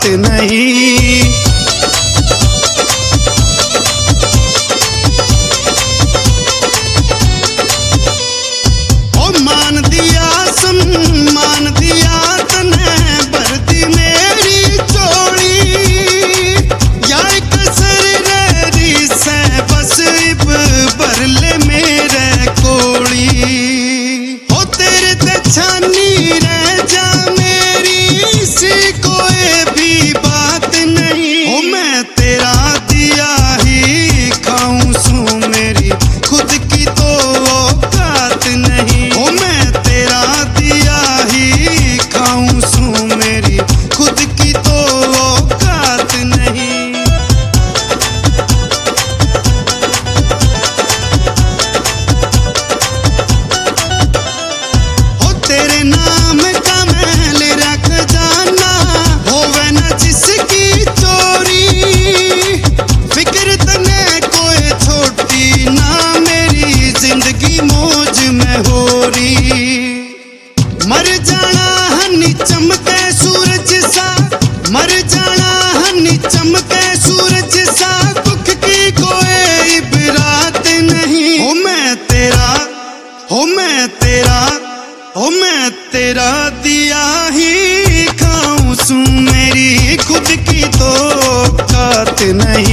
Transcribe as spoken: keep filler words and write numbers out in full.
नहीं। ओ मान दिया सम्मान दिया तने भर दी मेरी चोली, या कसर रही से बस इब भर ले मेरे कोली। ओ तेरे ते छानी रह जा मेरी सी कोई भी बात नहीं। ओ मैं तेरा दिया ही खाऊं सू मेरी खुद की तो औकात नहीं। ओ मैं तेरा दिया ही खाऊं सू मेरी खुद की तो औकात नहीं। ओ तेरे नाम का महल रख जाना होवे न जिसकी चोरी, फिक्र तने कोई छोटी ना मेरी जिंदगी मौज में हो रही। मर जाना हनी चमके सूरज सा, मर जाना हनी चमके सूरज सा, दुख की कोई इबरात नहीं। हो मैं तेरा हो मैं तेरा हो मैं तेरा दिया ही खाऊं सू मेरी खुद की तो औकात नहीं।